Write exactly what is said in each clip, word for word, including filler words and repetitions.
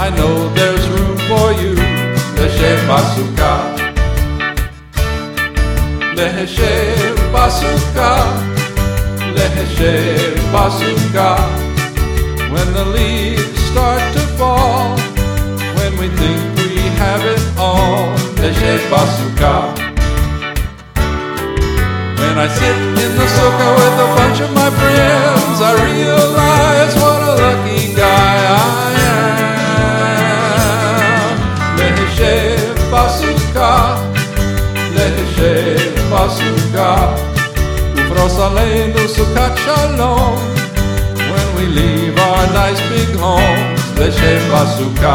I know there's room for you. Leshe Basuka, Leshe Basuka, Leshe Basuka. When the leaves start to fall, when we think we have it all, Leshe Basuka. When I sit in the soka with a bunch of my friends, I realize what a lucky guy I am. Leshe Basuka, Leshe Basuka, Ufros aleinu sukat shalom. When we leave our nice big homes, Leshe Basuka.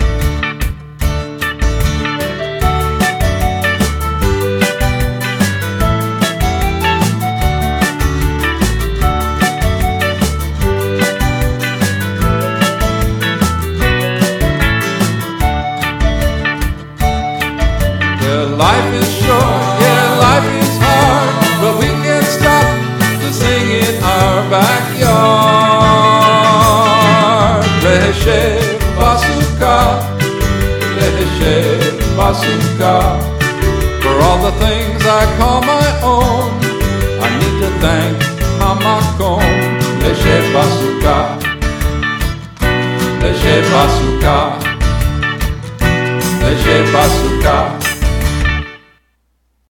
Life is short, yeah, life is hard, but we can't stop to sing in our backyard. Leshe Basuka, Leshe Basuka. For all the things I call my own, I need to thank Hamakom. Leshe Basuka, Leshe Basuka, Leshe Basuka.